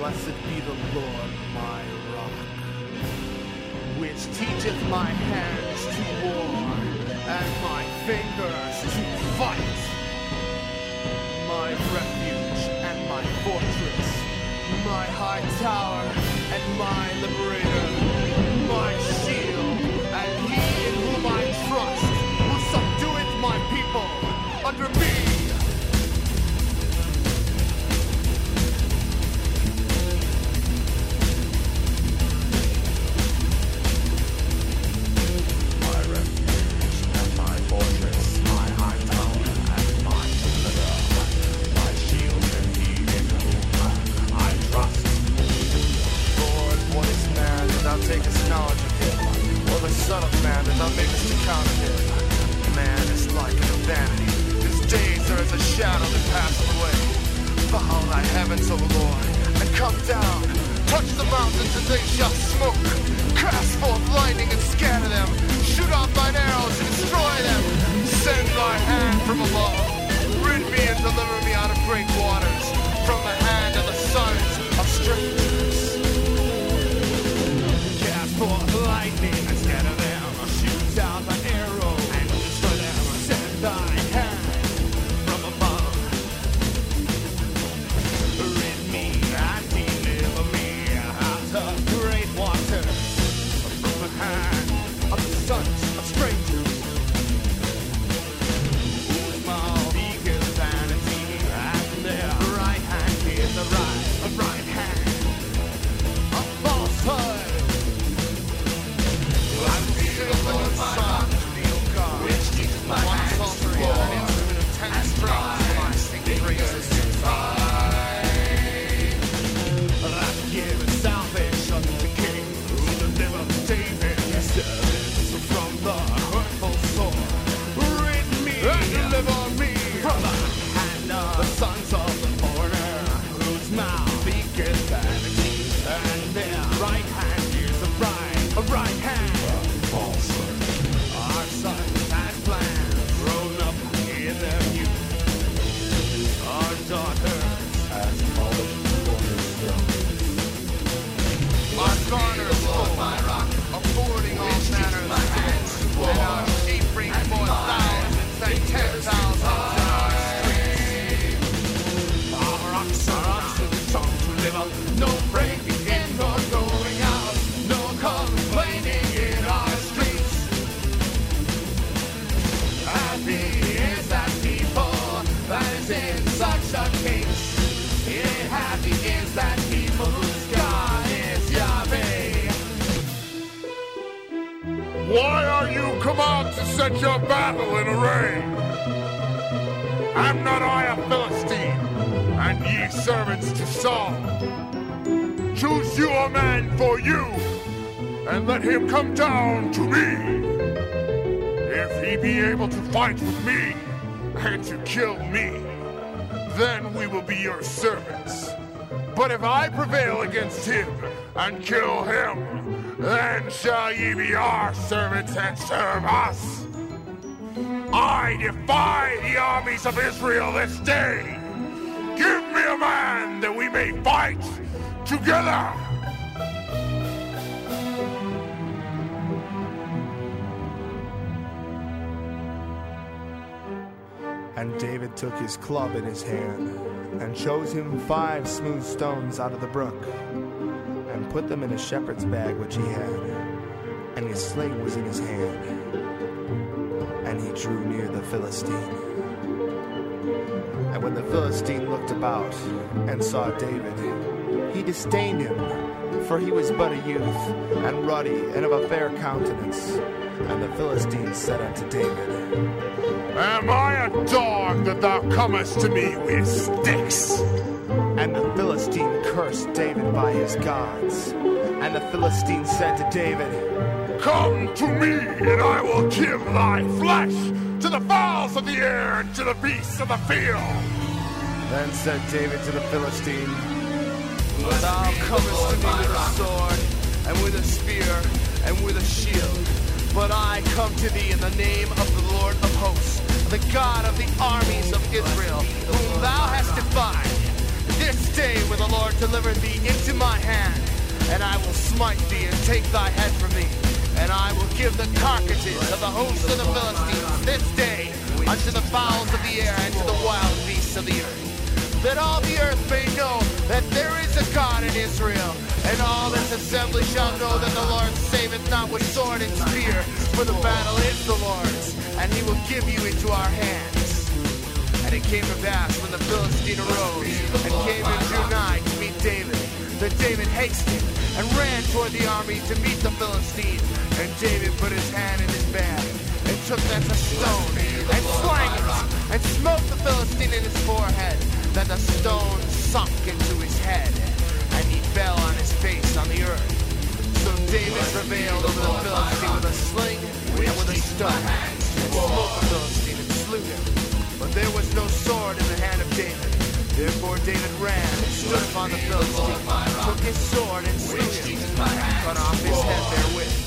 Blessed be the Lord my rock, which teacheth my hands to war, and my fingers to fight. My refuge and my fortress, my high tower and my liberator, my shield, and he in whom I trust, who subdueth my people under me. Why are you come out to set your battle in array? Am not I a Philistine, and ye servants to Saul? Choose you a man for you, and let him come down to me. If he be able to fight with me, and to kill me, then we will be your servants. But if I prevail against him, and kill him, then shall ye be our servants and serve us. I defy the armies of Israel this day. Give me a man that we may fight together. And David took his club in his hand, and chose him 5 smooth stones out of the brook, and put them in a shepherd's bag which he had, and his sling was in his hand. And he drew near the Philistine. And when the Philistine looked about and saw David, he disdained him, for he was but a youth, and ruddy, and of a fair countenance. And the Philistine said unto David, Am I a dog that thou comest to me with sticks? And the Philistine cursed David by his gods. And the Philistine said to David, Come to me, and I will give thy flesh to the fowls of the air and to the beasts of the field. Then said David to the Philistine, Thou comest to me with a sword, and with a spear, and with a shield. But I come to thee in the name of the Lord of hosts, the God of the armies of Israel, whom thou hast defied. This day will the Lord deliver thee into my hand, and I will smite thee and take thy head from thee. And I will give the carcasses of the host of the Philistines this day unto the fowls of the air and to the wild beasts of the earth, that all the earth may know that there is a God in Israel. And all this assembly shall know that the Lord saveth not with sword and spear, for the battle is the Lord's, and he will give you into our hands. And it came to pass when the Philistine arose and came and drew nigh to meet David, that David hasted and ran toward the army to meet the Philistine. And David put his hand in his bag and took thence a stone and slang it and smote the Philistine in his forehead, that the stone sunk into his head, and he fell on his face on the earth. So David prevailed over the Philistine with a sling and with a stone, and smote the Philistine and slew him. But there was no sword in the hand of David. Therefore David ran and stood upon the Philistine, took his sword and slew him, and cut off his head therewith.